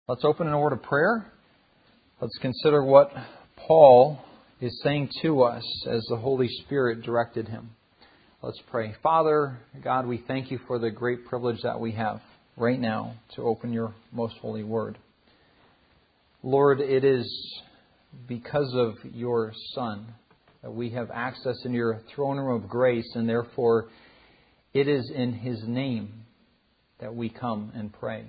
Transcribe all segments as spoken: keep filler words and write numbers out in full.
Let's open in a word of prayer. Let's consider what Paul is saying to us as the Holy Spirit directed him. Let's pray. Father, God, we thank you for the great privilege that we have right now to open your most holy word. Lord, it is because of your Son that we have access into your throne room of grace, and therefore it is in His name that we come and pray.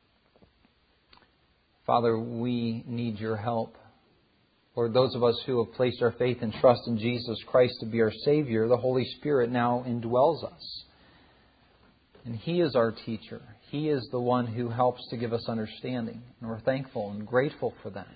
Father, we need your help. Lord, those of us who have placed our faith and trust in Jesus Christ to be our Savior, the Holy Spirit now indwells us. And He is our teacher. He is the one who helps to give us understanding. And we're thankful and grateful for that.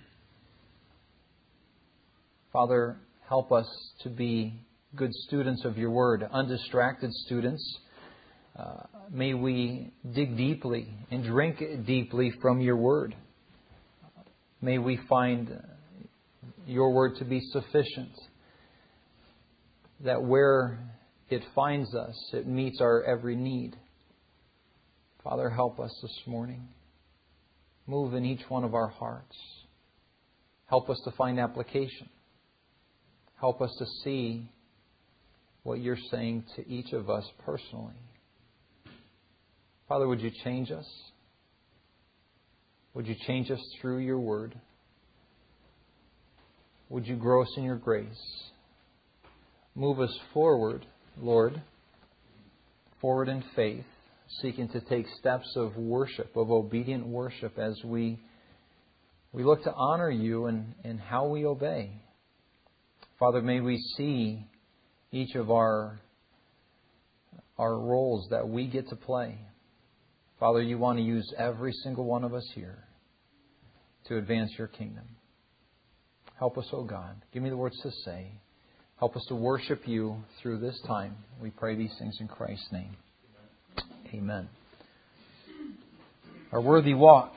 Father, help us to be good students of your word, undistracted students. Uh, may we dig deeply and drink deeply from your word. May we find your word to be sufficient, that where it finds us, it meets our every need. Father, help us this morning. Move in each one of our hearts. Help us to find application. Help us to see what you're saying to each of us personally. Father, would you change us? Would you change us through your word? Would you grow us in your grace? Move us forward, Lord, forward in faith, seeking to take steps of worship, of obedient worship as we we look to honor you in, in how we obey. Father, may we see each of our, our roles that we get to play. Father, you want to use every single one of us here to advance your kingdom. Help us, O God. Give me the words to say. Help us to worship you through this time. We pray these things in Christ's name. Amen. Our worthy walk.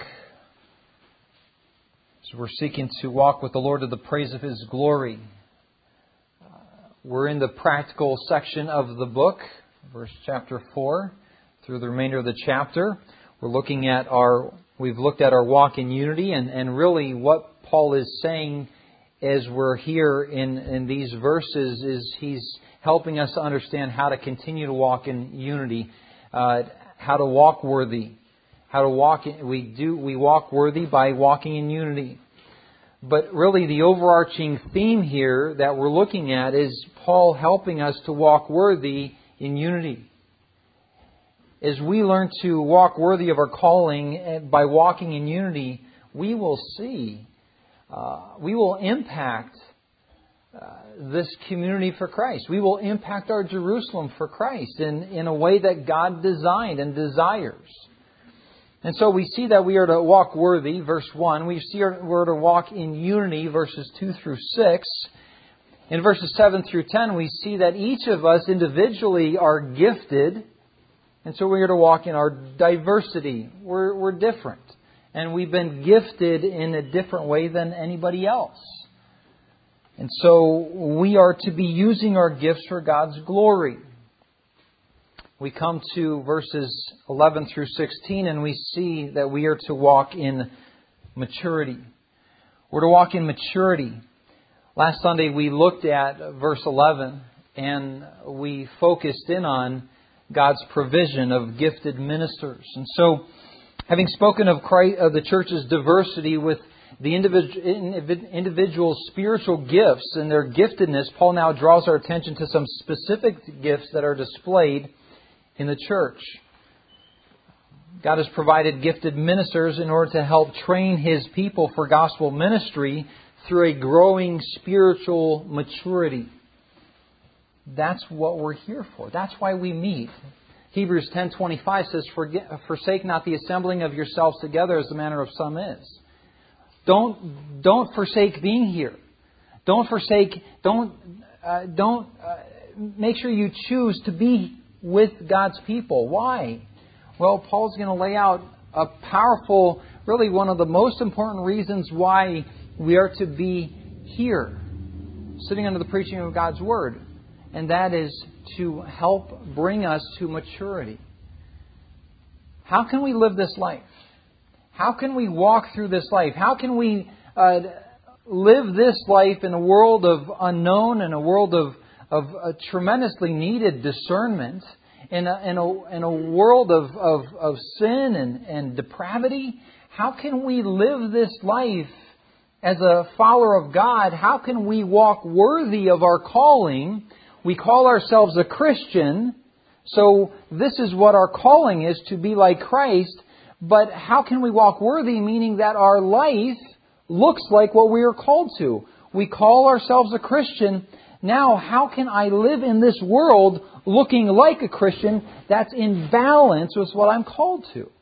So we're seeking to walk with the Lord to the praise of His glory. Uh, we're in the practical section of the book, verse chapter four, through the remainder of the chapter. We're looking at our, we've looked at our walk in unity, and, and really what Paul is saying as we're here in, in these verses is he's helping us to understand how to continue to walk in unity, uh, how to walk worthy, how to walk. In, we do we walk worthy by walking in unity. But really, the overarching theme here that we're looking at is Paul helping us to walk worthy in unity. As we learn to walk worthy of our calling by walking in unity, we will see. Uh, we will impact uh, this community for Christ. We will impact our Jerusalem for Christ in, in a way that God designed and desires. And so we see that we are to walk worthy, verse one. We see we're to walk in unity, verses two through six. In verses seven through ten, we see that each of us individually are gifted. And so we are to walk in our diversity. We're, we're different. And we've been gifted in a different way than anybody else. And so we are to be using our gifts for God's glory. We come to verses eleven through sixteen and we see that we are to walk in maturity. We're to walk in maturity. Last Sunday we looked at verse eleven and we focused in on God's provision of gifted ministers. And so, having spoken of Christ, of the church's diversity with the individual, individual spiritual gifts and their giftedness, Paul now draws our attention to some specific gifts that are displayed in the church. God has provided gifted ministers in order to help train His people for gospel ministry through a growing spiritual maturity. That's what we're here for. That's why we meet. Hebrews ten twenty-five says, "Forsake not the assembling of yourselves together as the manner of some is." Don't don't forsake being here. Don't forsake. Don't uh, don't uh, make sure you choose to be with God's people. Why? Well, Paul's going to lay out a powerful, really one of the most important reasons why we are to be here, sitting under the preaching of God's Word. And that is to help bring us to maturity. How can we live this life? How can we walk through this life? How can we uh, live this life in a world of unknown, in a world of, of a tremendously needed discernment, in a, in a, in a world of, of, of sin and, and depravity? How can we live this life as a follower of God? How can we walk worthy of our calling? We call ourselves a Christian, so this is what our calling is, to be like Christ. But how can we walk worthy, meaning that our life looks like what we are called to? We call ourselves a Christian. Now, how can I live in this world looking like a Christian that's in balance with what I'm called to?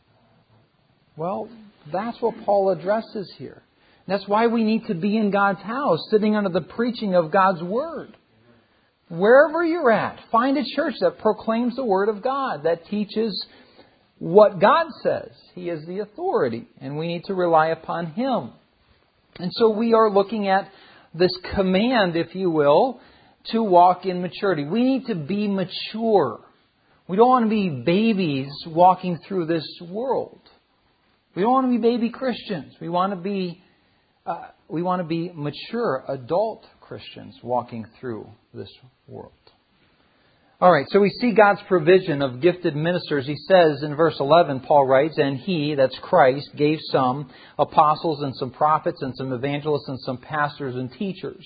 Well, that's what Paul addresses here. That's why we need to be in God's house, sitting under the preaching of God's Word. Wherever you're at, find a church that proclaims the Word of God, that teaches what God says. He is the authority, and we need to rely upon Him. And so we are looking at this command, if you will, to walk in maturity. We need to be mature. We don't want to be babies walking through this world. We don't want to be baby Christians. We want to be uh, we want to be mature adult Christians walking through this world. All right, so we see God's provision of gifted ministers. He says in verse eleven, Paul writes, "And He," that's Christ, "gave some apostles and some prophets and some evangelists and some pastors and teachers."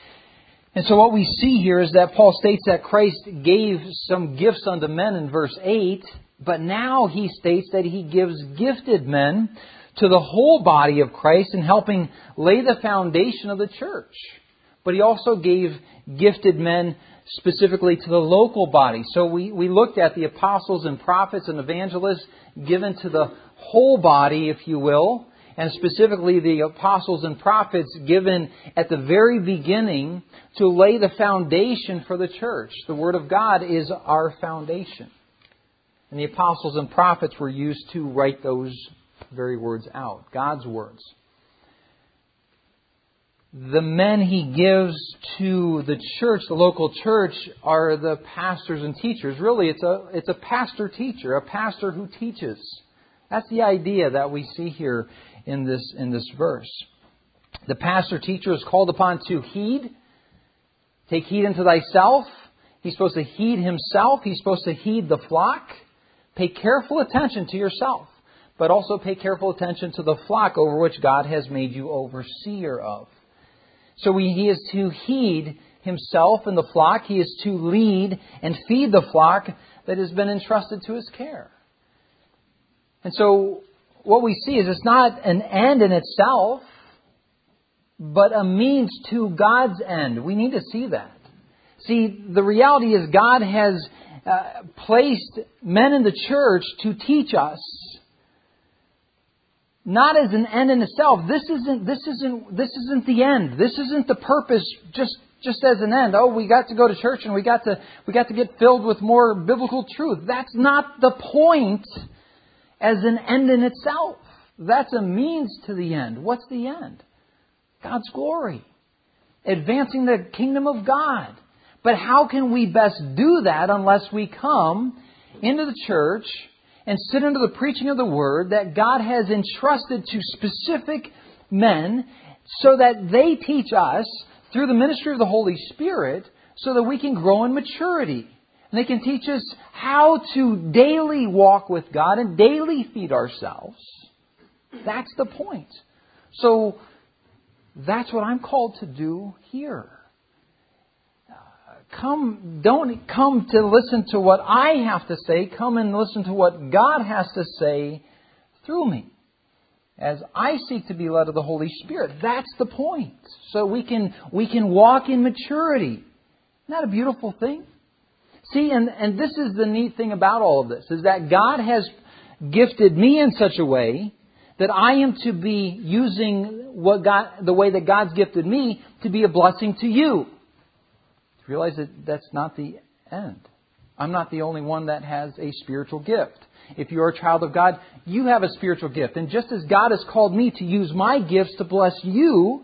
And so what we see here is that Paul states that Christ gave some gifts unto men in verse eight, but now he states that He gives gifted men to the whole body of Christ in helping lay the foundation of the church. But He also gave gifted men specifically to the local body. So we, we looked at the apostles and prophets and evangelists given to the whole body, if you will, and specifically the apostles and prophets given at the very beginning to lay the foundation for the church. The Word of God is our foundation. And the apostles and prophets were used to write those very words out, God's words. The men He gives to the church, the local church, are the pastors and teachers. Really, it's a it's a pastor-teacher, a pastor who teaches. That's the idea that we see here in this in this verse. The pastor-teacher is called upon to heed. Take heed unto thyself. He's supposed to heed himself. He's supposed to heed the flock. Pay careful attention to yourself, but also pay careful attention to the flock over which God has made you overseer of. So he is to heed himself and the flock. He is to lead and feed the flock that has been entrusted to his care. And so what we see is it's not an end in itself, but a means to God's end. We need to see that. See, the reality is God has uh, placed men in the church to teach us, not as an end in itself. This isn't. This isn't. This isn't the end. This isn't the purpose. Just, just as an end. Oh, we got to go to church and we got to, we got to get filled with more biblical truth. That's not the point as an end in itself. That's a means to the end. What's the end? God's glory, advancing the kingdom of God. But how can we best do that unless we come into the church and sit under the preaching of the Word that God has entrusted to specific men so that they teach us through the ministry of the Holy Spirit so that we can grow in maturity. And they can teach us how to daily walk with God and daily feed ourselves. That's the point. So that's what I'm called to do here. Come, don't come to listen to what I have to say. Come and listen to what God has to say through me as I seek to be led of the Holy Spirit. That's the point. So we can we can walk in maturity. Isn't that a beautiful thing? See, and, and this is the neat thing about all of this, is that God has gifted me in such a way that I am to be using what God, the way that God's gifted me to be a blessing to you. Realize that that's not the end. I'm not the only one that has a spiritual gift. If you're a child of God, you have a spiritual gift. And just as God has called me to use my gifts to bless you,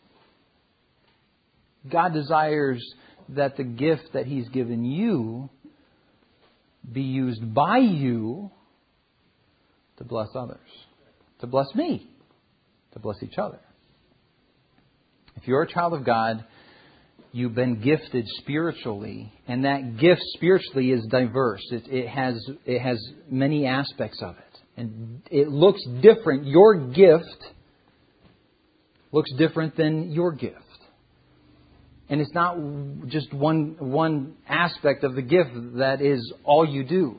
God desires that the gift that He's given you be used by you to bless others, to bless me, to bless each other. If you're a child of God, you've been gifted spiritually, and that gift spiritually is diverse. It, it has it has many aspects of it, and it looks different. Your gift looks different than your gift. And it's not just one one aspect of the gift that is all you do.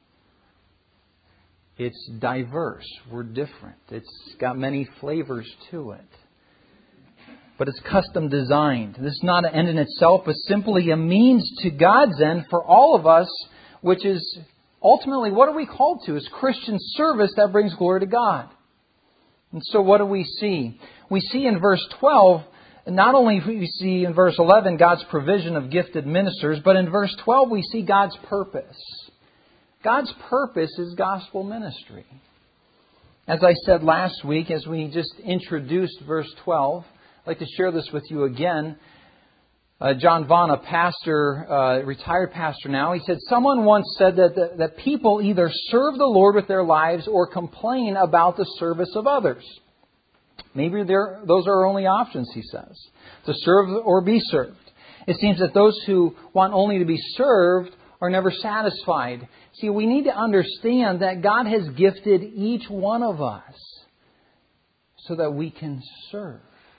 It's diverse. We're different. It's got many flavors to it. But it's custom designed. This is not an end in itself, but simply a means to God's end for all of us, which is ultimately what are we called to? It's Christian service that brings glory to God. And so what do we see? We see in verse twelve, not only do we see in verse eleven God's provision of gifted ministers, but in verse twelve we see God's purpose. God's purpose is gospel ministry. As I said last week, as we just introduced verse twelve, I'd like to share this with you again. Uh, John Vaughn, a pastor, uh, retired pastor now, he said, someone once said that, that, that people either serve the Lord with their lives or complain about the service of others. Maybe those are our only options, he says, to serve or be served. It seems that those who want only to be served are never satisfied. See, we need to understand that God has gifted each one of us so that we can serve.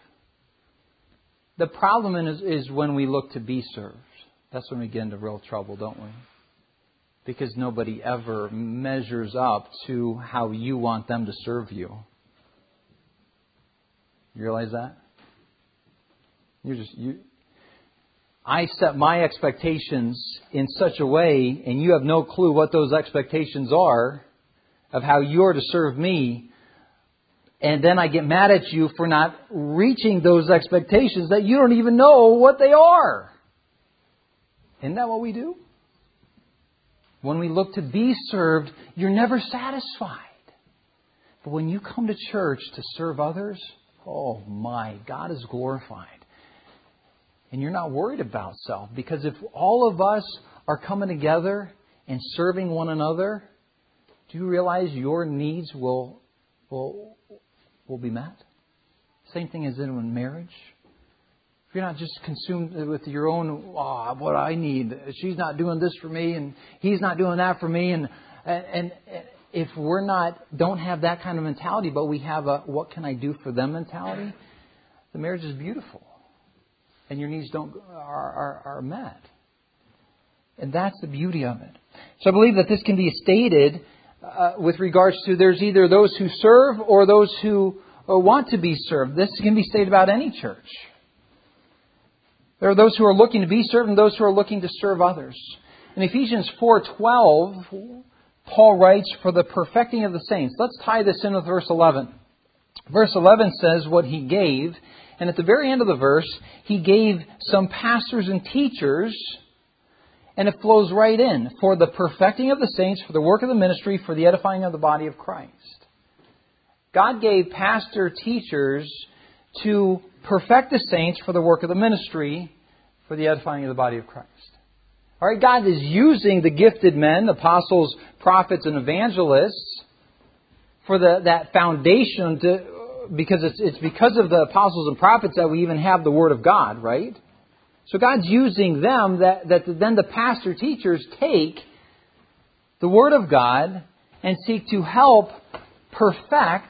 The problem is, is when we look to be served. That's when we get into real trouble, don't we? Because nobody ever measures up to how you want them to serve you. You realize that? You're just you. I set my expectations in such a way, and you have no clue what those expectations are of how you're to serve me. And then I get mad at you for not reaching those expectations that you don't even know what they are. Isn't that what we do? When we look to be served, you're never satisfied. But when you come to church to serve others, oh my, God is glorified. And you're not worried about self. Because if all of us are coming together and serving one another, do you realize your needs will will will be met? Same thing as in marriage. If you're not just consumed with your own, oh, what I need, she's not doing this for me, and he's not doing that for me, and and, and if we're not, don't have that kind of mentality, but we have a what can I do for them mentality, the marriage is beautiful, and your needs don't are are, are met, and that's the beauty of it. So I believe that this can be stated uh, with regards to there's either those who serve or those who uh, want to be served. This can be stated about any church. There are those who are looking to be served and those who are looking to serve others. In Ephesians four twelve, Paul writes, for the perfecting of the saints. Let's tie this in with verse eleven. Verse eleven says what he gave. And at the very end of the verse, he gave some pastors and teachers. And it flows right in. For the perfecting of the saints, for the work of the ministry, for the edifying of the body of Christ. God gave pastor teachers to perfect the saints for the work of the ministry, for the edifying of the body of Christ. All right, God is using the gifted men, apostles, prophets, and evangelists, for the, that foundation, to, because it's, it's because of the apostles and prophets that we even have the Word of God, right? So God's using them that, that then the pastor teachers take the Word of God and seek to help perfect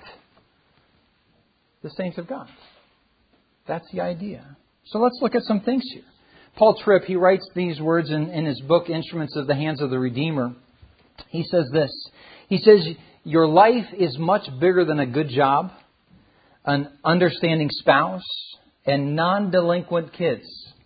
the saints of God. That's the idea. So let's look at some things here. Paul Tripp, he writes these words in, in his book, Instruments of the Hands of the Redeemer. He says this. He says, your life is much bigger than a good job, an understanding spouse, and non-delinquent kids.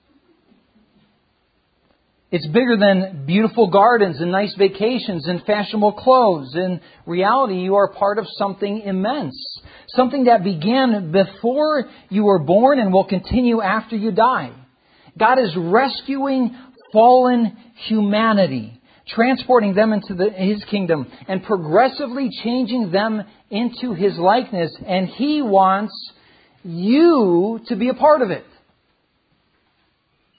It's bigger than beautiful gardens and nice vacations and fashionable clothes. In reality, you are part of something immense. Something that began before you were born and will continue after you die. God is rescuing fallen humanity, transporting them into the, His kingdom, and progressively changing them into His likeness. And He wants you to be a part of it.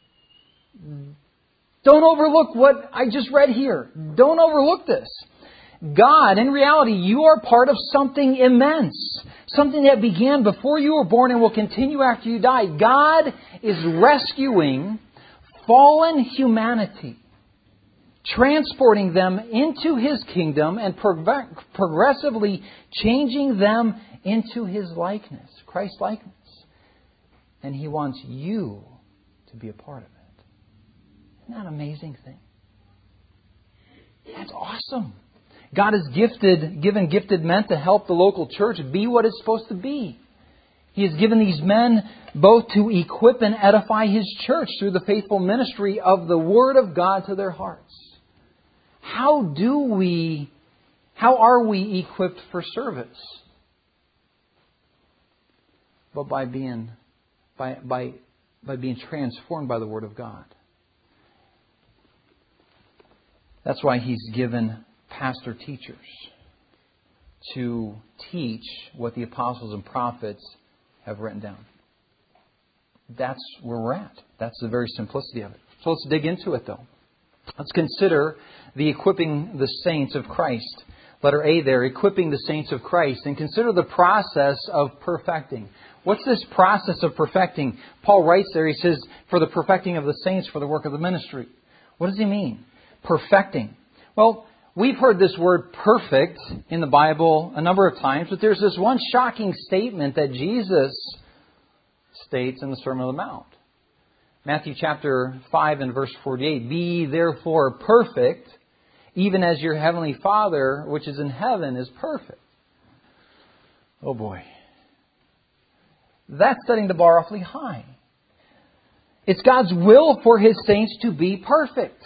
Don't overlook what I just read here. Don't overlook this. God, in reality, you are part of something immense. Something that began before you were born and will continue after you die. God is rescuing fallen humanity, transporting them into His kingdom and prog- progressively changing them into His likeness, Christ's likeness. And He wants you to be a part of it. Isn't that an amazing thing? That's awesome. God has gifted, given gifted men to help the local church be what it's supposed to be. He has given these men both to equip and edify His church through the faithful ministry of the Word of God to their hearts. How do we, how are we equipped for service? But by being, by, by, by being transformed by the Word of God. That's why He's given pastor teachers to teach what the apostles and prophets have written down. That's where we're at. That's the very simplicity of it. So let's dig into it, though. Let's consider the equipping the saints of Christ. Letter A there, equipping the saints of Christ. And consider the process of perfecting. What's this process of perfecting? Paul writes there, he says, for the perfecting of the saints for the work of the ministry. What does he mean? Perfecting. Well, we've heard this word perfect in the Bible a number of times, but there's this one shocking statement that Jesus states in the Sermon on the Mount. Matthew chapter five and verse forty-eight. Be ye therefore perfect, even as your heavenly Father, which is in heaven, is perfect. Oh boy. That's setting the bar awfully high. It's God's will for His saints to be perfect.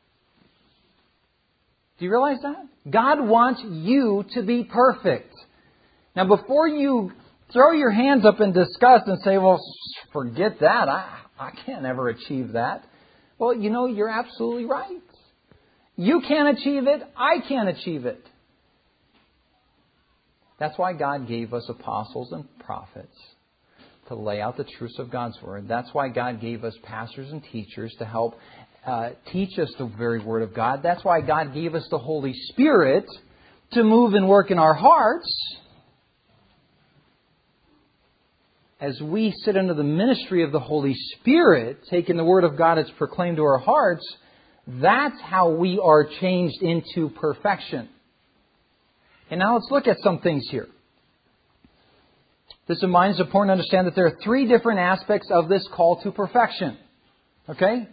Do you realize that? God wants you to be perfect. Now, before you throw your hands up in disgust and say, well, forget that. I, I can't ever achieve that. Well, you know, you're absolutely right. You can't achieve it. I can't achieve it. That's why God gave us apostles and prophets to lay out the truths of God's Word. That's why God gave us pastors and teachers to help uh, teach us the very Word of God. That's why God gave us the Holy Spirit to move and work in our hearts. As we sit under the ministry of the Holy Spirit, taking the Word of God as proclaimed to our hearts, that's how we are changed into perfection. And now let's look at some things here. This in mind is important to understand that there are three different aspects of this call to perfection. Okay?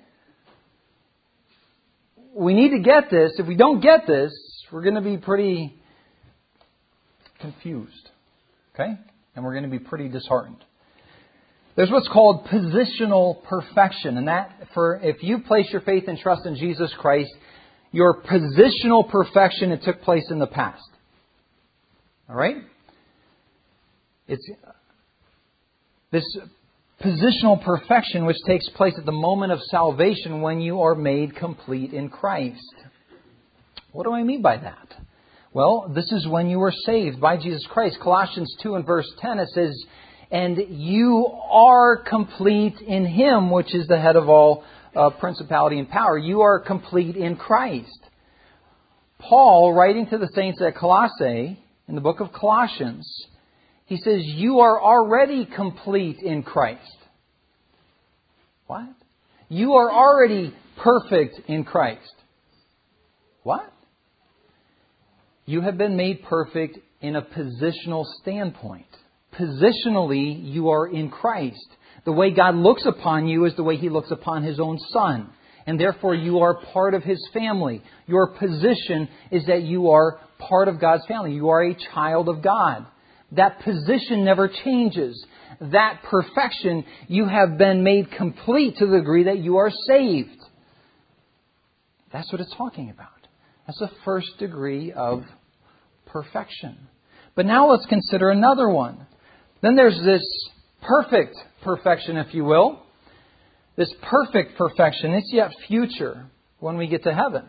We need to get this. If we don't get this, we're going to be pretty confused. Okay? And we're going to be pretty disheartened. There's what's called positional perfection. And that, for if you place your faith and trust in Jesus Christ, your positional perfection, it took place in the past. All right? It's this positional perfection which takes place at the moment of salvation when you are made complete in Christ. What do I mean by that? Well, this is when you were saved by Jesus Christ. Colossians two and verse ten, it says, and you are complete in Him, which is the head of all uh, principality and power. You are complete in Christ. Paul, writing to the saints at Colossae, in the book of Colossians, he says, you are already complete in Christ. What? You are already perfect in Christ. What? You have been made perfect in a positional standpoint. Positionally, you are in Christ. The way God looks upon you is the way He looks upon His own Son. And therefore, you are part of His family. Your position is that you are part of God's family. You are a child of God. That position never changes. That perfection, you have been made complete to the degree that you are saved. That's what it's talking about. That's the first degree of perfection. But now let's consider another one. Then there's this perfect perfection, if you will. This perfect perfection, it's yet future when we get to heaven.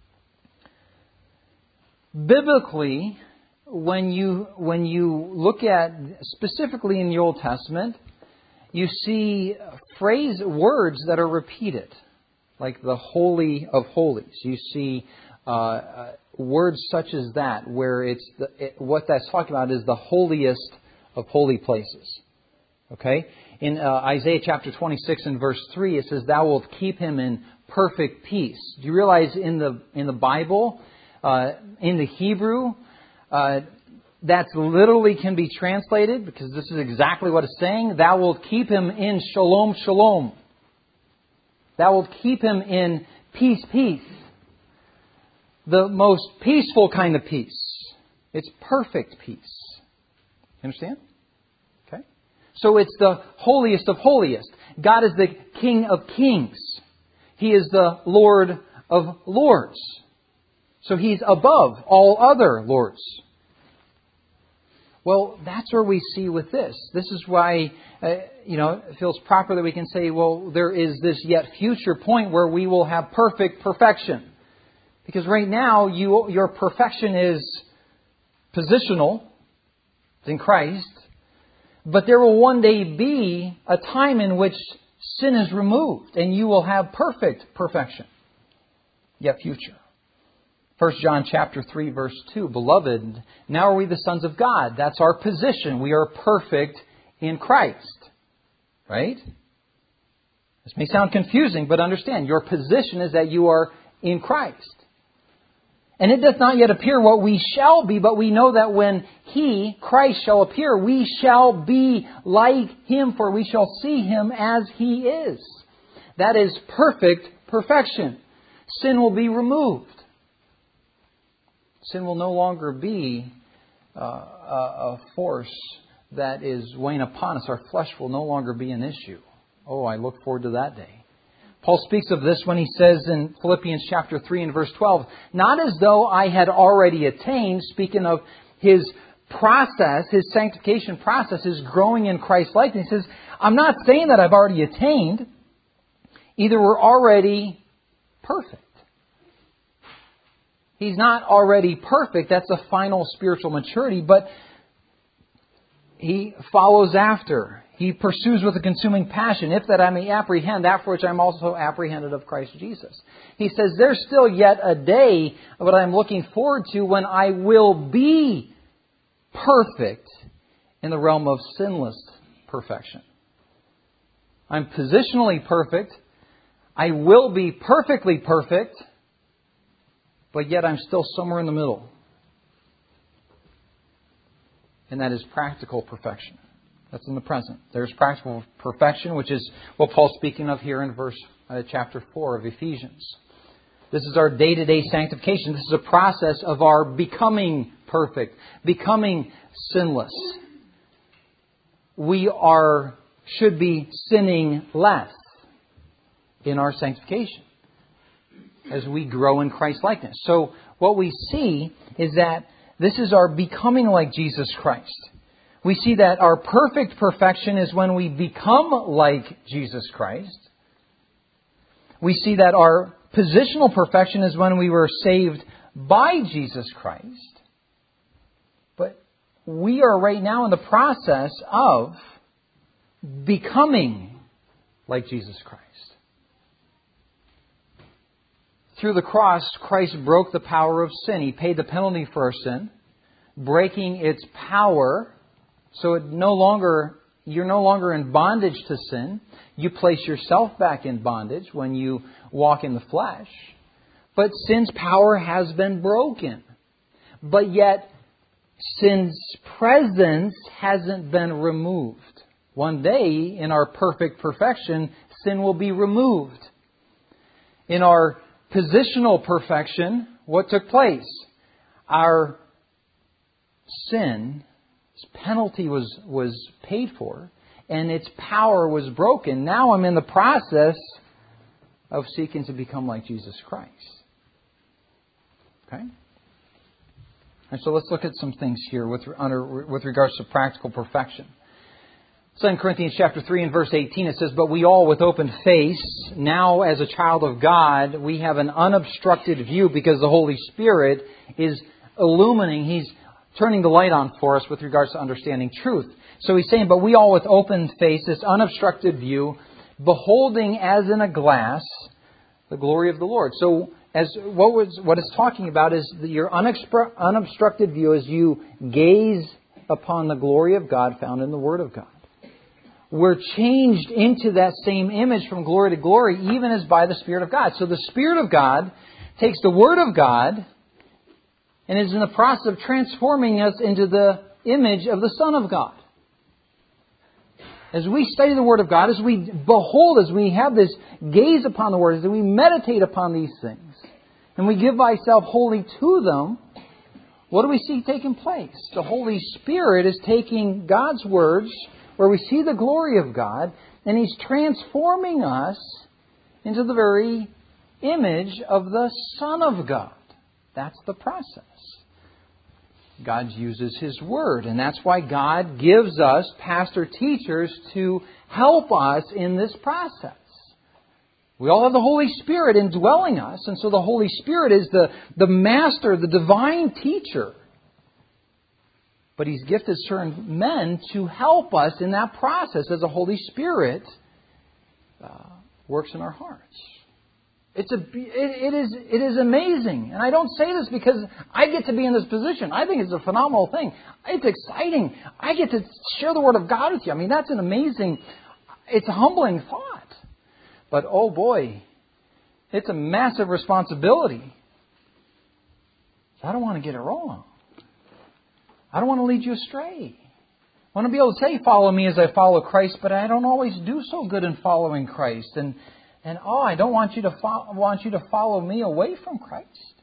Biblically, when you when you look at, specifically in the Old Testament, you see phrase words that are repeated, like the Holy of Holies. You see uh, words such as that, where it's the, it, what that's talking about is the holiest of holy places. Okay? In uh, Isaiah chapter twenty-six and verse three, it says, "Thou wilt keep him in perfect peace." Do you realize in the in the Bible, uh, in the Hebrew, uh, that literally can be translated, because this is exactly what it's saying, "Thou wilt keep him in shalom, shalom." Thou wilt keep him in peace, peace. The most peaceful kind of peace. It's perfect peace. You understand? Okay. So it's the holiest of holiest. God is the King of kings. He is the Lord of lords. So He's above all other lords. Well, that's where we see with this. This is why, uh, you know, it feels proper that we can say, well, there is this yet future point where we will have perfect perfection. Because right now, you, your perfection is positional in Christ. But there will one day be a time in which sin is removed and you will have perfect perfection. Yet future. First John chapter three verse two, "Beloved, now are we the sons of God." That's our position. We are perfect in Christ. Right? This may sound confusing, but understand, your position is that you are in Christ. And it doth not yet appear what we shall be, but we know that when He, Christ, shall appear, we shall be like Him, for we shall see Him as He is. That is perfect perfection. Sin will be removed. Sin will no longer be uh, a, a force that is weighing upon us. Our flesh will no longer be an issue. Oh, I look forward to that day. Paul speaks of this when he says in Philippians chapter three and verse twelve, "Not as though I had already attained," speaking of his process, his sanctification process, his growing in Christ's likeness. He says, I'm not saying that I've already attained. Either we're already perfect. He's not already perfect. That's a final spiritual maturity, but he follows after. He pursues with a consuming passion, "If that I may apprehend that for which I am also apprehended of Christ Jesus." He says, there's still yet a day that I'm looking forward to when I will be perfect in the realm of sinless perfection. I'm positionally perfect. I will be perfectly perfect. But yet I'm still somewhere in the middle. And that is practical perfection. That's in the present. There's practical perfection, which is what Paul's speaking of here in verse uh, chapter four of Ephesians. This is our day-to-day sanctification. This is a process of our becoming perfect, becoming sinless. We are should be sinning less in our sanctification as we grow in Christ's likeness. So what we see is that this is our becoming like Jesus Christ. We see that our perfect perfection is when we become like Jesus Christ. We see that our positional perfection is when we were saved by Jesus Christ. But we are right now in the process of becoming like Jesus Christ. Through the cross, Christ broke the power of sin. He paid the penalty for our sin, breaking its power. So it no longer, you're no longer in bondage to sin. You place yourself back in bondage when you walk in the flesh. But sin's power has been broken. But yet, sin's presence hasn't been removed. One day, in our perfect perfection, sin will be removed. In our positional perfection, what took place? Our sin penalty was, was paid for, and its power was broken. Now I'm in the process of seeking to become like Jesus Christ. Okay? And so let's look at some things here with, under, with regards to practical perfection. Second Corinthians chapter three and verse eighteen, it says, "But we all with open face, now as a child of God, we have an unobstructed view," because the Holy Spirit is illuminating. He's turning the light on for us with regards to understanding truth. So he's saying, "But we all with open face, this unobstructed view, beholding as in a glass the glory of the Lord." So as what was what it's talking about is your unexpr- unobstructed view as you gaze upon the glory of God found in the Word of God. We're changed into that same image from glory to glory, even as by the Spirit of God. So the Spirit of God takes the Word of God and is in the process of transforming us into the image of the Son of God. As we study the Word of God, as we behold, as we have this gaze upon the Word, as we meditate upon these things, and we give ourselves wholly to them, what do we see taking place? The Holy Spirit is taking God's words, where we see the glory of God, and He's transforming us into the very image of the Son of God. That's the process. God uses His Word, and that's why God gives us pastor teachers to help us in this process. We all have the Holy Spirit indwelling us, and so the Holy Spirit is the, the master, the divine teacher. But He's gifted certain men to help us in that process as the Holy Spirit uh, works in our hearts. It's a, it, it is it is amazing. And I don't say this because I get to be in this position. I think it's a phenomenal thing. It's exciting. I get to share the Word of God with you. I mean, that's an amazing, it's a humbling thought. But oh boy, it's a massive responsibility. I don't want to get it wrong. I don't want to lead you astray. I want to be able to say, follow me as I follow Christ, but I don't always do so good in following Christ. And And oh, I don't want you to fo- want you to follow me away from Christ.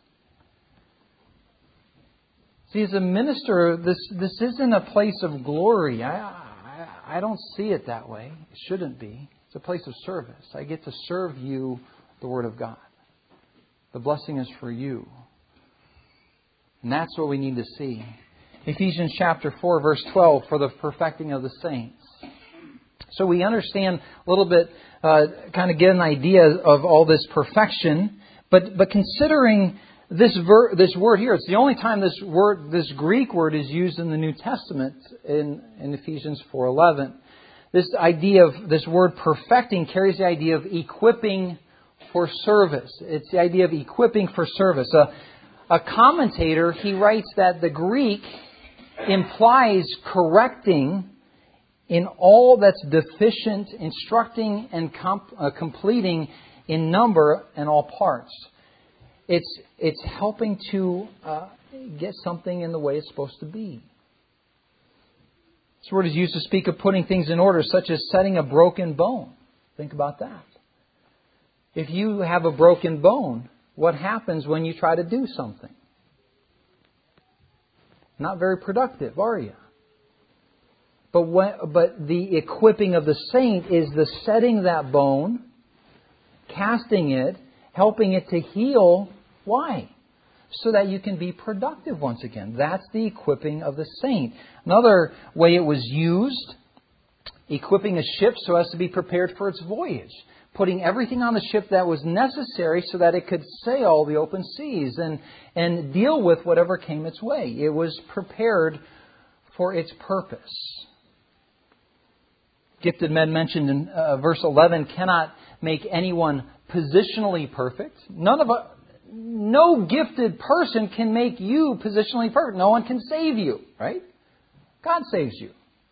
See, as a minister, this this isn't a place of glory. I, I I don't see it that way. It shouldn't be. It's a place of service. I get to serve you the Word of God. The blessing is for you, and that's what we need to see. Ephesians chapter four, verse twelve, for the perfecting of the saints. So we understand a little bit, uh, kind of get an idea of all this perfection. But but considering this ver- this word here, it's the only time this word, this Greek word, is used in the New Testament in, in Ephesians four eleven. This idea of this word perfecting carries the idea of equipping for service. It's the idea of equipping for service. A, a commentator, he writes that the Greek implies correcting in all that's deficient, instructing and comp- uh, completing in number and all parts. It's it's helping to uh, get something in the way it's supposed to be. This word is used to speak of putting things in order, such as setting a broken bone. Think about that. If you have a broken bone, what happens when you try to do something? Not very productive, are you? But when, but the equipping of the saint is the setting that bone, casting it, helping it to heal. Why? So that you can be productive once again. That's the equipping of the saint. Another way it was used, equipping a ship so as to be prepared for its voyage. Putting everything on the ship that was necessary so that it could sail the open seas and, and deal with whatever came its way. It was prepared for its purpose. Gifted men mentioned in uh, verse eleven cannot make anyone positionally perfect. None of a, no gifted person can make you positionally perfect. No one can save you, right? God saves you.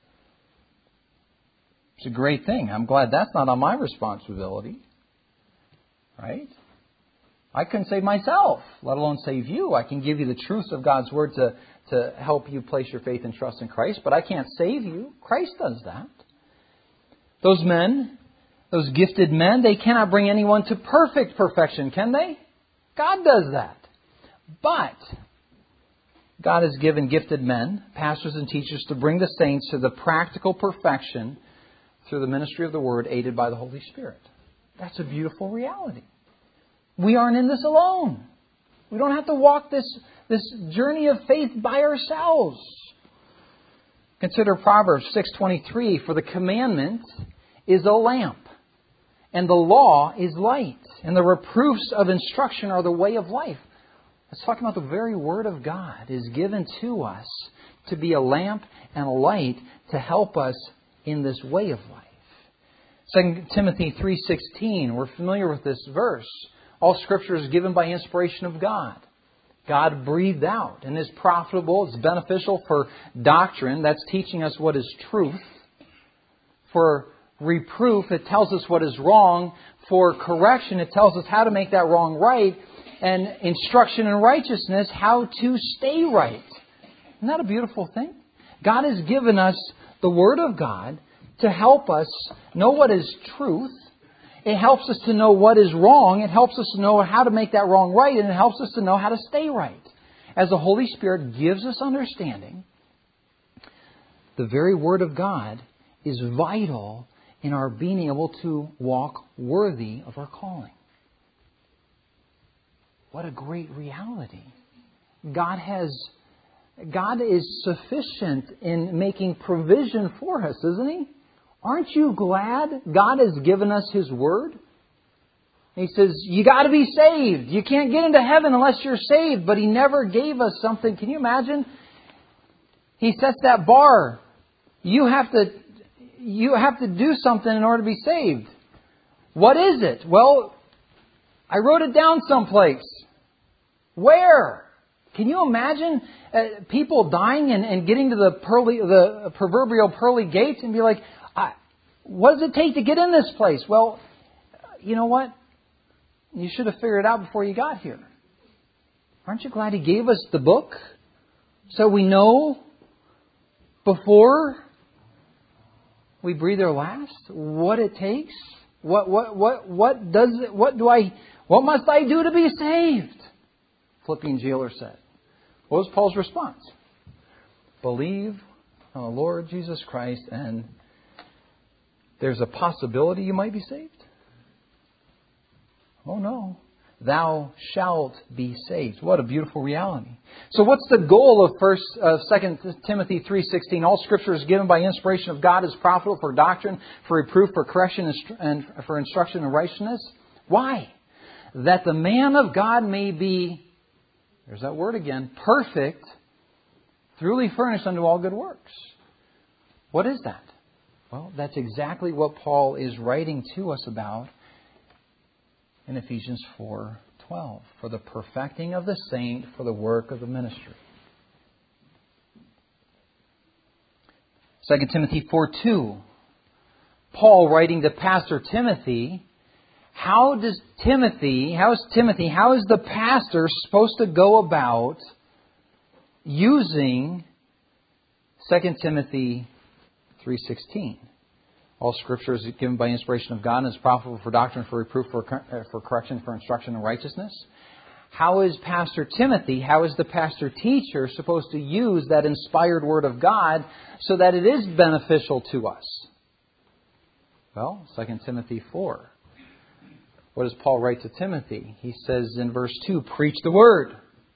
It's a great thing. I'm glad that's not on my responsibility, right? I couldn't save myself, let alone save you. I can give you the truth of God's Word to, to help you place your faith and trust in Christ, but I can't save you. Christ does that. Those men, those gifted men, they cannot bring anyone to perfect perfection, can they? God does that. But God has given gifted men, pastors and teachers, to bring the saints to the practical perfection through the ministry of the Word, aided by the Holy Spirit. That's a beautiful reality. We aren't in this alone. We don't have to walk this, this journey of faith by ourselves. Consider Proverbs six twenty-three, for the commandment is a lamp, and the law is light, and the reproofs of instruction are the way of life. Let's talk about the very Word of God is given to us to be a lamp and a light to help us in this way of life. Second Timothy three sixteen, we're familiar with this verse. All Scripture is given by inspiration of God. God breathed out and is profitable, it's beneficial for doctrine. That's teaching us what is truth. For reproof, it tells us what is wrong. For correction, it tells us how to make that wrong right. And instruction in righteousness, how to stay right. Isn't that a beautiful thing? God has given us the Word of God to help us know what is truth. It helps us to know what is wrong. It helps us to know how to make that wrong right. And it helps us to know how to stay right. As the Holy Spirit gives us understanding, the very Word of God is vital in our being able to walk worthy of our calling. What a great reality. God has, God is sufficient in making provision for us, isn't He? Aren't you glad God has given us His Word? He says, you got to be saved. You can't get into heaven unless you're saved. But He never gave us something. Can you imagine? He sets that bar. You have to, you have to do something in order to be saved. What is it? Well, I wrote it down someplace. Where? Can you imagine uh, people dying and, and getting to the pearly, the proverbial pearly gates and be like, I, what does it take to get in this place? Well, you know what? You should have figured it out before you got here. Aren't you glad He gave us the book so we know before we breathe our last what it takes? What what what what does it, what do I what must I do to be saved? Philippian jailer said. What was Paul's response? Believe on the Lord Jesus Christ and there's a possibility you might be saved? Oh no. Thou shalt be saved. What a beautiful reality. So what's the goal of first of Second Timothy three sixteen? All Scripture is given by inspiration of God, is profitable for doctrine, for reproof, for correction, and for instruction in righteousness. Why? That the man of God may be, there's that word again, perfect, truly furnished unto all good works. What is that? Well, that's exactly what Paul is writing to us about in Ephesians four twelve. For the perfecting of the saint, for the work of the ministry. Second Timothy four two. Paul writing to Pastor Timothy. How does Timothy, how is Timothy, how is the pastor supposed to go about using Second Timothy three sixteen? All Scripture is given by inspiration of God and is profitable for doctrine, for reproof, for, for correction, for instruction in righteousness. How is Pastor Timothy, how is the pastor teacher supposed to use that inspired Word of God so that it is beneficial to us? Well, Second Timothy four. What does Paul write to Timothy? He says in verse two, preach the Word.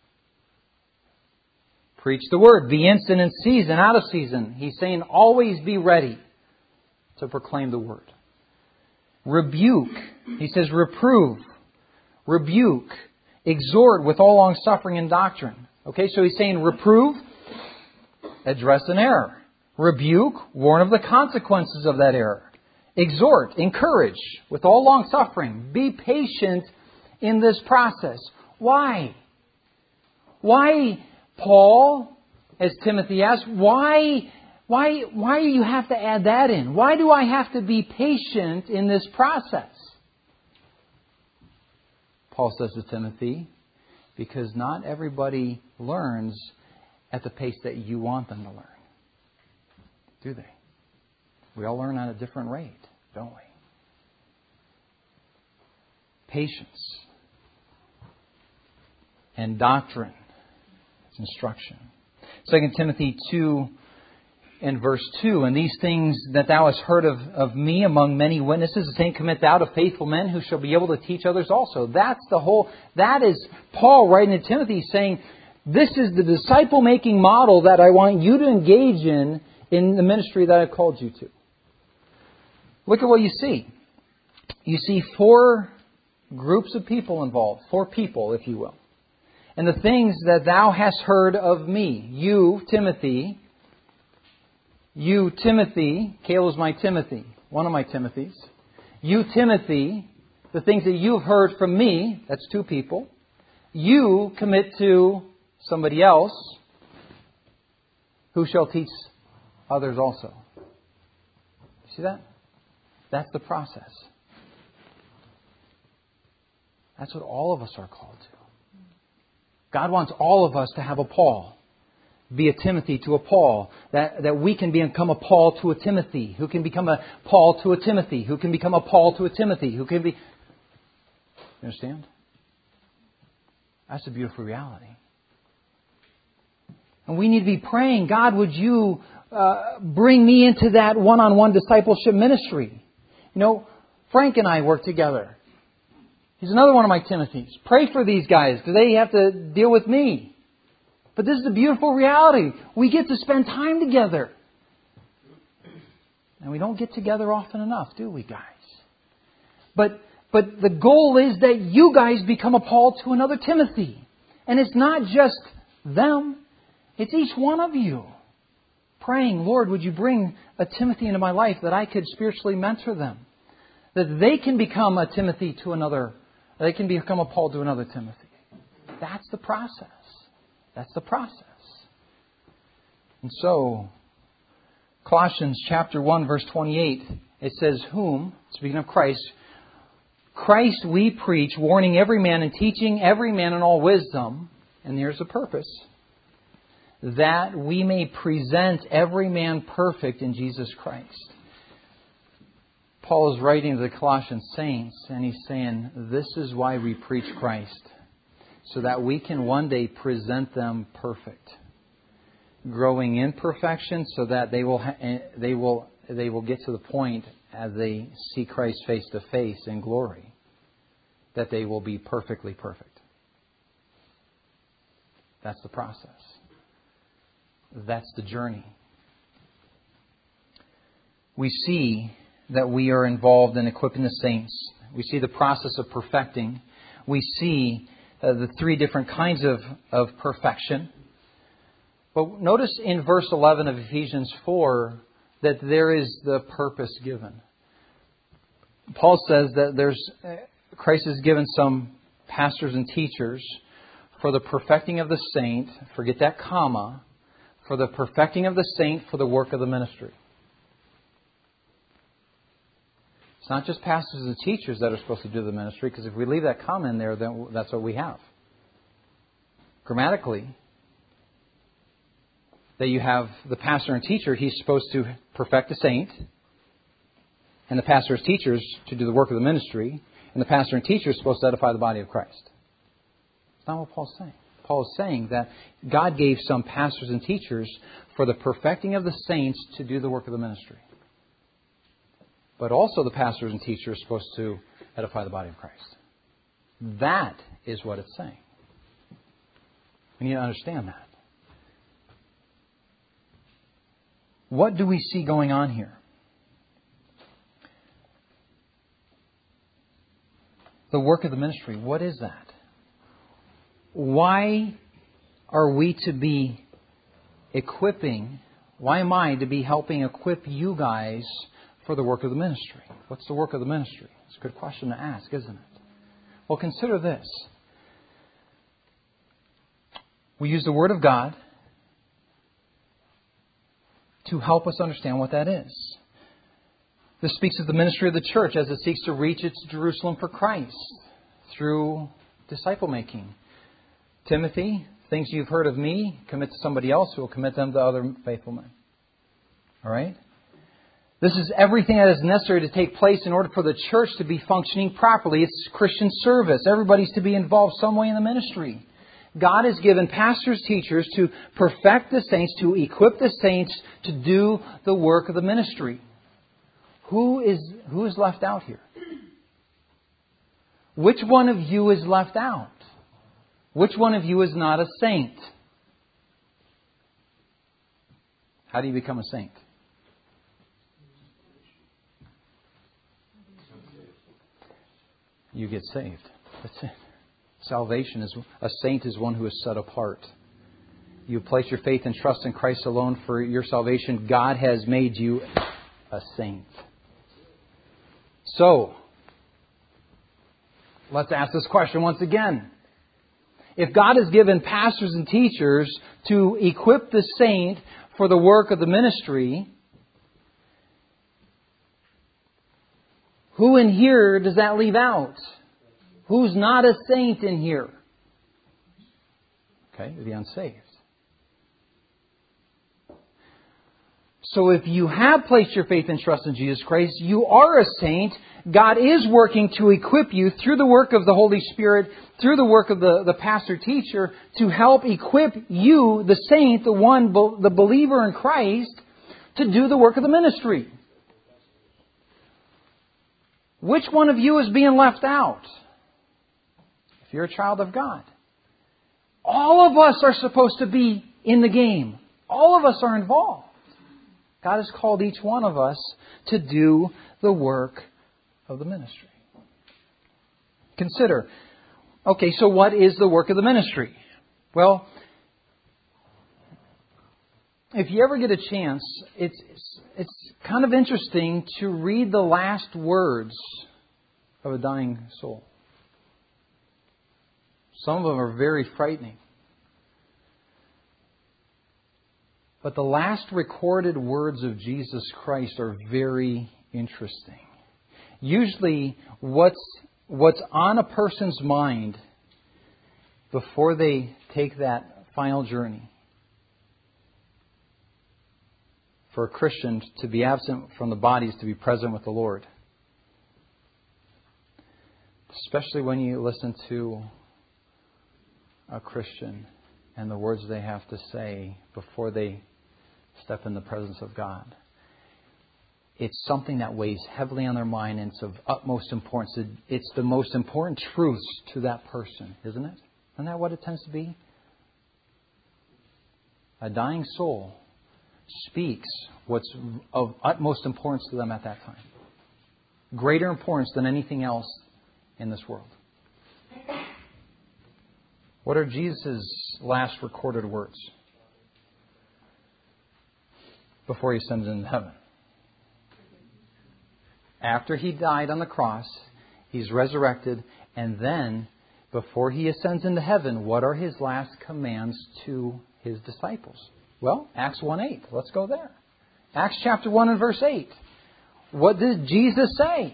Preach the Word. Be instant in season, out of season. He's saying always be ready to proclaim the Word. Rebuke. He says reprove. Rebuke. Exhort with all long suffering and doctrine. Okay, so he's saying reprove, address an error. Rebuke, warn of the consequences of that error. Exhort, encourage with all long suffering. Be patient in this process. Why? Why, Paul, as Timothy asked, why Why, why do you have to add that in? Why do I have to be patient in this process? Paul says to Timothy, because not everybody learns at the pace that you want them to learn. Do they? We all learn at a different rate, don't we? Patience and doctrine. It's instruction. Second Timothy two in verse two, and these things that thou hast heard of, of me among many witnesses, the same commit thou to faithful men who shall be able to teach others also. That's the whole, that is Paul writing to Timothy saying, this is the disciple-making model that I want you to engage in in the ministry that I've called you to. Look at what you see. You see four groups of people involved, four people, if you will. And the things that thou hast heard of me, you, Timothy, You, Timothy, Caleb's my Timothy, one of my Timothys. You, Timothy, the things that you've heard from me, that's two people, you commit to somebody else who shall teach others also. See that? That's the process. That's what all of us are called to. God wants all of us to have a Paul. Be a Timothy to a Paul. That, that we can become a Paul to a Timothy. Who can become a Paul to a Timothy. Who can become a Paul to a Timothy. Who can be... You understand? That's a beautiful reality. And we need to be praying, God, would you uh, bring me into that one-on-one discipleship ministry? You know, Frank and I work together. He's another one of my Timothys. Pray for these guys because they have to deal with me. But this is a beautiful reality. We get to spend time together. And we don't get together often enough, do we, guys? But but the goal is that you guys become a Paul to another Timothy. And it's not just them. It's each one of you. Praying, Lord, would you bring a Timothy into my life that I could spiritually mentor them? That they can become a Timothy to another. They can become a Paul to another Timothy. That's the process. That's the process. And so, Colossians chapter one, verse twenty-eight, it says, whom, speaking of Christ, Christ we preach, warning every man and teaching every man in all wisdom. And here's the purpose. That we may present every man perfect in Jesus Christ. Paul is writing to the Colossian saints and he's saying, this is why we preach Christ. So that we can one day present them perfect. Growing in perfection so that they will ha- they will they will get to the point as they see Christ face to face in glory that they will be perfectly perfect. That's the process. That's the journey. We see that we are involved in equipping the saints. We see the process of perfecting. We see uh, the three different kinds of, of perfection. But notice in verse eleven of Ephesians four that there is the purpose given. Paul says that there's Christ has given some pastors and teachers for the perfecting of the saint. Forget that comma. For the perfecting of the saint for the work of the ministry. It's not just pastors and teachers that are supposed to do the ministry, because if we leave that comma in there, then that's what we have. Grammatically, that you have the pastor and teacher, he's supposed to perfect the saint, and the pastor and teachers to do the work of the ministry, and the pastor and teacher is supposed to edify the body of Christ. That's not what Paul's saying. Paul is saying that God gave some pastors and teachers for the perfecting of the saints to do the work of the ministry. But also the pastors and teachers are supposed to edify the body of Christ. That is what it's saying. We need to understand that. What do we see going on here? The work of the ministry, what is that? Why are we to be equipping, why am I to be helping equip you guys for the work of the ministry? What's the work of the ministry? It's a good question to ask, isn't it? Well, consider this. We use the Word of God to help us understand what that is. This speaks of the ministry of the church as it seeks to reach its Jerusalem for Christ through disciple making. Timothy, things you've heard of me, commit to somebody else who will commit them to other faithful men. All right? This is everything that is necessary to take place in order for the church to be functioning properly. It's Christian service. Everybody's to be involved some way in the ministry. God has given pastors, teachers to perfect the saints, to equip the saints to do the work of the ministry. Who is, who is left out here? Which one of you is left out? Which one of you is not a saint? How do you become a saint? You get saved. That's it. Salvation is, a saint is one who is set apart. You place your faith and trust in Christ alone for your salvation. God has made you a saint. So, let's ask this question once again. If God has given pastors and teachers to equip the saint for the work of the ministry, who in here does that leave out? Who's not a saint in here? Okay, the unsaved. So if you have placed your faith and trust in Jesus Christ, you are a saint. God is working to equip you through the work of the Holy Spirit, through the work of the, the pastor-teacher, to help equip you, the saint, the one, the believer in Christ, to do the work of the ministry. Which one of you is being left out? If you're a child of God. All of us are supposed to be in the game. All of us are involved. God has called each one of us to do the work of the ministry. Consider, okay, so what is the work of the ministry? Well, if you ever get a chance, it's, it's, it's kind of interesting to read the last words of a dying soul. Some of them are very frightening. But the last recorded words of Jesus Christ are very interesting. Usually what's, what's on a person's mind before they take that final journey. For a Christian to be absent from the body is to be present with the Lord. Especially when you listen to a Christian and the words they have to say before they step in the presence of God. It's something that weighs heavily on their mind and it's of utmost importance. It's the most important truths to that person, isn't it? Isn't that what it tends to be? A dying soul speaks what's of utmost importance to them at that time. Greater importance than anything else in this world. What are Jesus' last recorded words before He ascends into heaven? After He died on the cross, He's resurrected, and then, before He ascends into heaven, what are His last commands to His disciples? Well, Acts one eight. Let's go there. Acts chapter one and verse eight. What did Jesus say?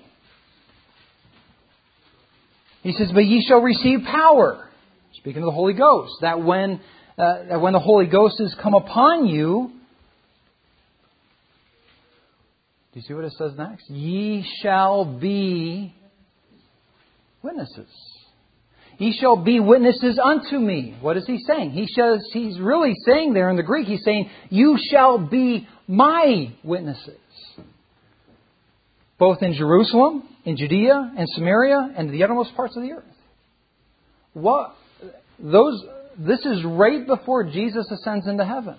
He says, "But ye shall receive power." Speaking of the Holy Ghost, that when uh, that when the Holy Ghost has come upon you, do you see what it says next? Ye shall be witnesses. Ye shall be witnesses unto me. What is He saying? He says, He's really saying there in the Greek, He's saying, you shall be my witnesses. Both in Jerusalem, in Judea, and Samaria, and the uttermost parts of the earth. What? Those, this is right before Jesus ascends into heaven.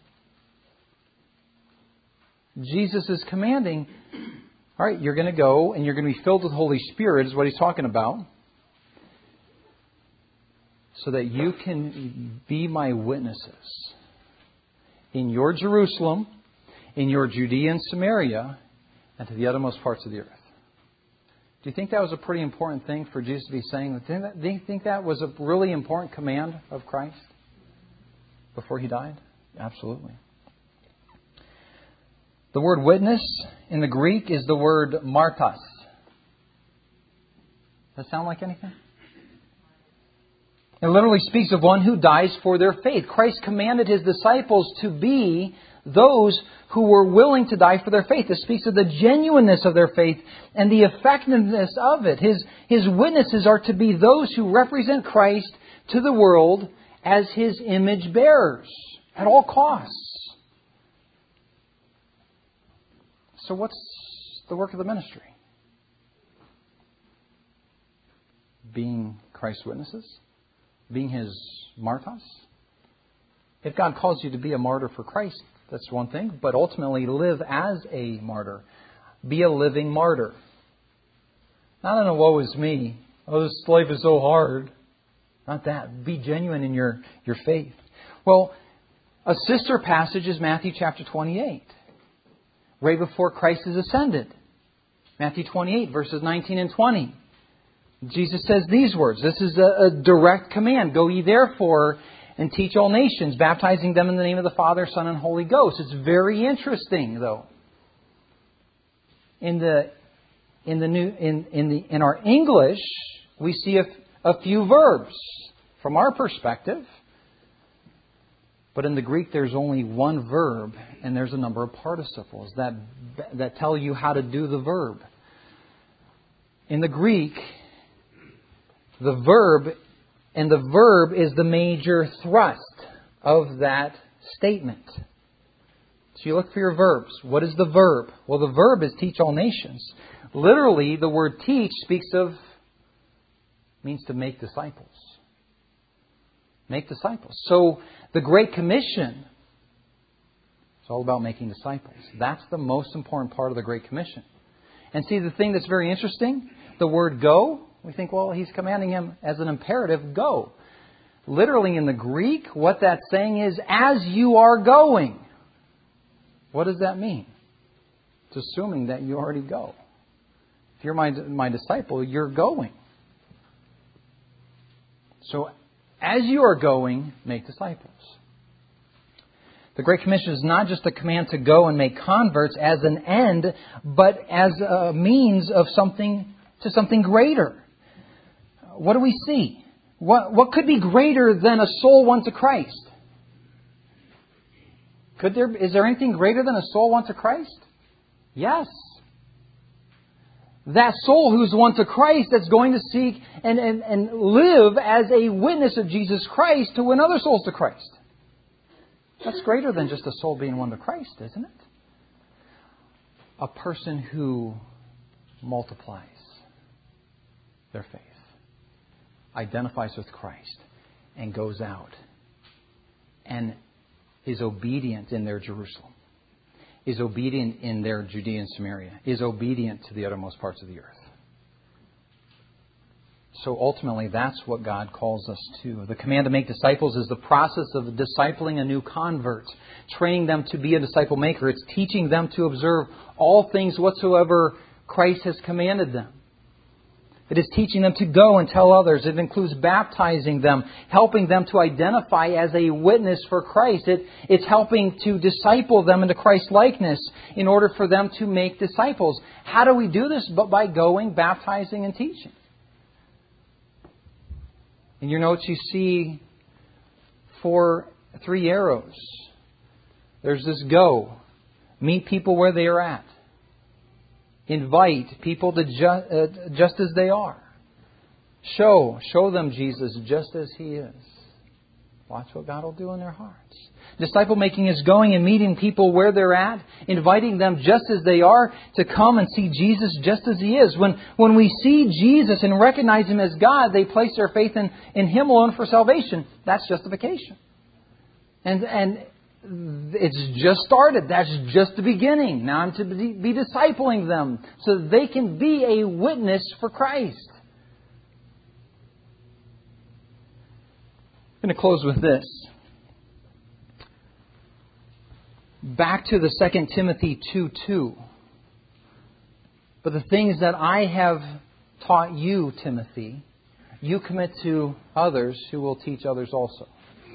Jesus is commanding, all right, you're going to go and you're going to be filled with the Holy Spirit, is what He's talking about, so that you can be my witnesses in your Jerusalem, in your Judea and Samaria, and to the uttermost parts of the earth. Do you think that was a pretty important thing for Jesus to be saying? Do you think that was a really important command of Christ before He died? Absolutely. The word witness in the Greek is the word martas. Does that sound like anything? It literally speaks of one who dies for their faith. Christ commanded His disciples to be those who were willing to die for their faith. It speaks of the genuineness of their faith and the effectiveness of it. His, his witnesses are to be those who represent Christ to the world as His image bearers at all costs. So what's the work of the ministry? Being Christ's witnesses? Being His martyrs? If God calls you to be a martyr for Christ, that's one thing. But ultimately, live as a martyr. Be a living martyr. I don't know, woe is me. Oh, this life is so hard. Not that. Be genuine in your, your faith. Well, a sister passage is Matthew chapter twenty-eight. Right before Christ is ascended. Matthew twenty-eight, verses nineteen and twenty. Jesus says these words. This is a, a direct command. Go ye therefore and teach all nations, baptizing them in the name of the Father, Son, and Holy Ghost. It's very interesting, though. In the in the new in in the in our English, we see a, a few verbs from our perspective. But in the Greek, there's only one verb, and there's a number of participles that that tell you how to do the verb. In the Greek, the verb, and the verb is the major thrust of that statement. So you look for your verbs. What is the verb? Well, the verb is teach all nations. Literally, the word teach speaks of, means to make disciples. Make disciples. So the Great Commission is all about making disciples. That's the most important part of the Great Commission. And see, the thing that's very interesting, the word go, we think, well, he's commanding him as an imperative, go. Literally in the Greek, what that's saying is, as you are going. What does that mean? It's assuming that you already go. If you're my, my disciple, you're going. So, as you are going, make disciples. The Great Commission is not just a command to go and make converts as an end, but as a means of something to something greater. What do we see? What, what could be greater than a soul won to Christ? Could there, is there anything greater than a soul won to Christ? Yes. That soul who's won to Christ that's going to seek and, and, and live as a witness of Jesus Christ to win other souls to Christ. That's greater than just a soul being won to Christ, isn't it? A person who multiplies their faith, identifies with Christ, and goes out and is obedient in their Jerusalem, is obedient in their Judea and Samaria, is obedient to the uttermost parts of the earth. So ultimately, that's what God calls us to. The command to make disciples is the process of discipling a new convert, training them to be a disciple maker. It's teaching them to observe all things whatsoever Christ has commanded them. It is teaching them to go and tell others. It includes baptizing them, helping them to identify as a witness for Christ. It, it's helping to disciple them into Christ's likeness in order for them to make disciples. How do we do this? But by going, baptizing, and teaching. In your notes, you see four, three arrows. There's this go. Meet people where they are at. Invite people to ju- uh, just as they are. Show. Show them Jesus just as He is. Watch what God will do in their hearts. Disciple making is going and meeting people where they're at, inviting them just as they are to come and see Jesus just as He is. When when we see Jesus and recognize Him as God, they place their faith in, in Him alone for salvation. That's justification. And and it's just started. That's just the beginning. Now I'm to be, be discipling them so that they can be a witness for Christ. I'm going to close with this. Back to the Second Timothy two two. But the things that I have taught you, Timothy, you commit to others who will teach others also.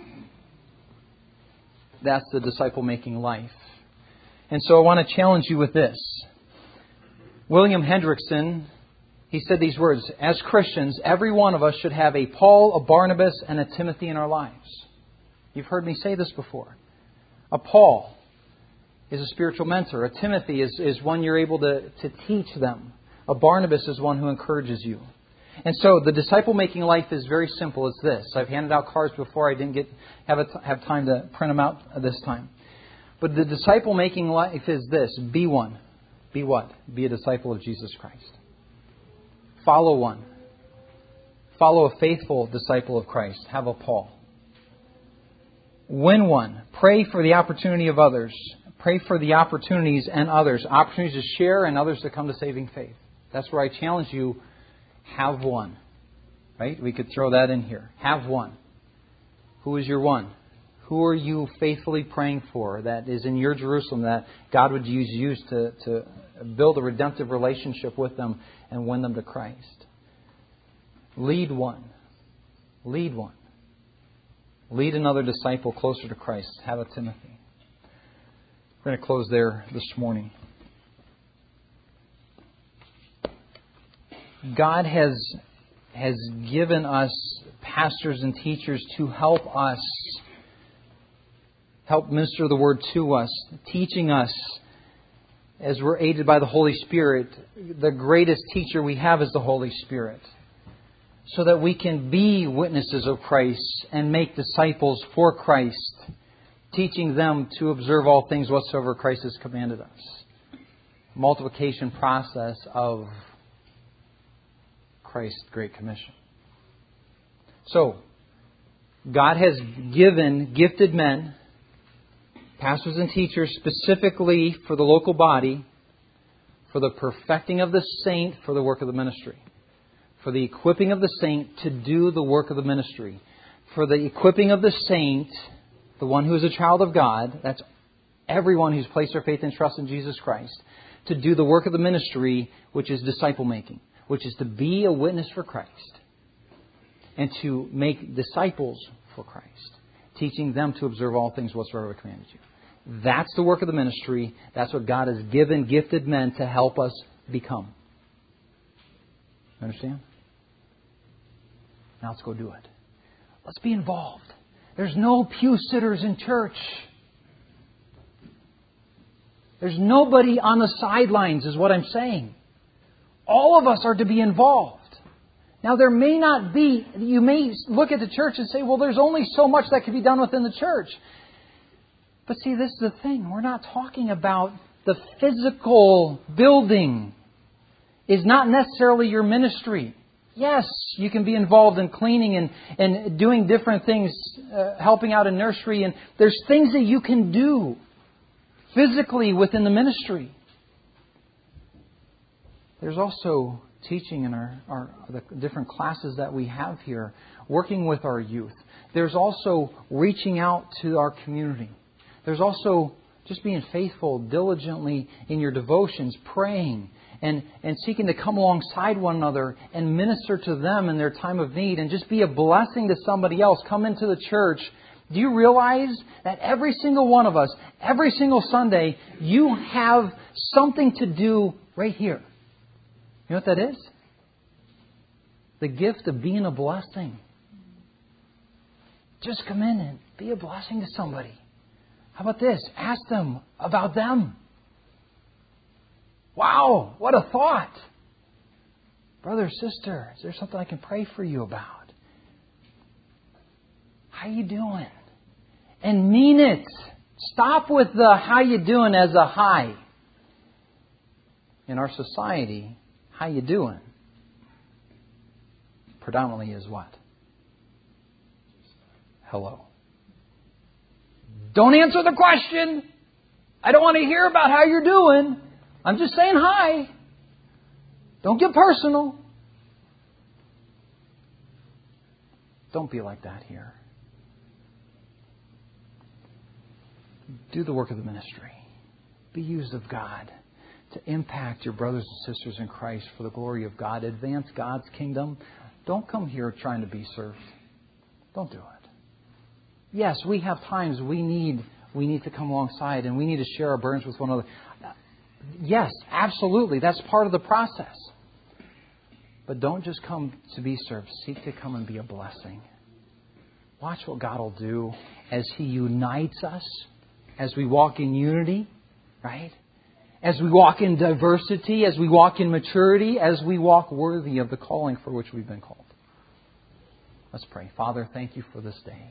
That's the disciple-making life. And so I want to challenge you with this. William Hendrickson, he said these words, as Christians, every one of us should have a Paul, a Barnabas, and a Timothy in our lives. You've heard me say this before. A Paul is a spiritual mentor. A Timothy is, is one you're able to, to teach them. A Barnabas is one who encourages you. And so the disciple-making life is very simple. It's this. I've handed out cards before. I didn't get have a, have time to print them out this time. But the disciple-making life is this. Be one. Be what? Be a disciple of Jesus Christ. Follow one. Follow a faithful disciple of Christ. Have a Paul. Win one. Pray for the opportunity of others. Pray for the opportunities and others. Opportunities to share and others to come to saving faith. That's where I challenge you. Have one. Right? We could throw that in here. Have one. Who is your one? Who are you faithfully praying for that is in your Jerusalem that God would use you to, to build a redemptive relationship with them and win them to Christ? Lead one. Lead one. Lead another disciple closer to Christ. Have a Timothy. We're going to close there this morning. God has, has given us pastors and teachers to help us, help minister the Word to us, teaching us as we're aided by the Holy Spirit. The greatest teacher we have is the Holy Spirit, so that we can be witnesses of Christ and make disciples for Christ, teaching them to observe all things whatsoever Christ has commanded us. Multiplication process of Christ's Great Commission. So, God has given gifted men, pastors and teachers, specifically for the local body, for the perfecting of the saint, for the work of the ministry. For the equipping of the saint to do the work of the ministry. For the equipping of the saint, the one who is a child of God, that's everyone who's placed their faith and trust in Jesus Christ, to do the work of the ministry, which is disciple making, which is to be a witness for Christ and to make disciples for Christ, teaching them to observe all things whatsoever I commanded you. That's the work of the ministry. That's what God has given gifted men to help us become. Understand? Now let's go do it. Let's be involved. There's no pew sitters in church. There's nobody on the sidelines, is what I'm saying. All of us are to be involved. Now there may not be, you may look at the church and say, well, there's only so much that can be done within the church. But see, this is the thing. We're not talking about the physical building is not necessarily your ministry. Yes, you can be involved in cleaning and, and doing different things, uh, helping out in nursery. And there's things that you can do physically within the ministry. There's also teaching in our, our the different classes that we have here, working with our youth. There's also reaching out to our community. There's also just being faithful diligently in your devotions, praying, and, and seeking to come alongside one another and minister to them in their time of need and just be a blessing to somebody else. Come into the church. Do you realize that every single one of us, every single Sunday, you have something to do right here? You know what that is? The gift of being a blessing. Just come in and be a blessing to somebody. How about this? Ask them about them. Wow, what a thought. Brother, sister, is there something I can pray for you about? How you doing? And mean it. Stop with the how you doing as a hi. In our society, how you doing predominantly is what? Hello. Don't answer the question. I don't want to hear about how you're doing. I'm just saying hi. Don't get personal. Don't be like that here. Do the work of the ministry. Be used of God to impact your brothers and sisters in Christ for the glory of God. Advance God's kingdom. Don't come here trying to be served. Don't do it. Yes, we have times we need we need to come alongside and we need to share our burdens with one another. Yes, absolutely. That's part of the process. But don't just come to be served. Seek to come and be a blessing. Watch what God will do as He unites us, as we walk in unity, right? As we walk in diversity, as we walk in maturity, as we walk worthy of the calling for which we've been called. Let's pray. Father, thank you for this day.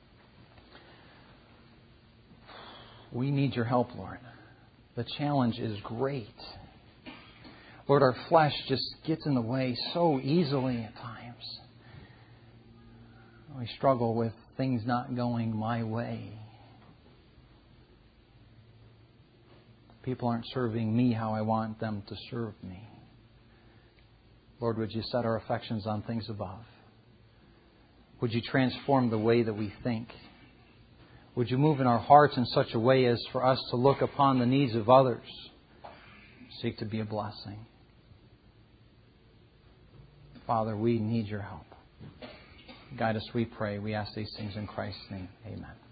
We need your help, Lord. The challenge is great. Lord, our flesh just gets in the way so easily at times. We struggle with things not going my way. People aren't serving me how I want them to serve me. Lord, would you set our affections on things above? Would you transform the way that we think? Would you move in our hearts in such a way as for us to look upon the needs of others, seek to be a blessing? Father, we need your help. Guide us, we pray. We ask these things in Christ's name. Amen.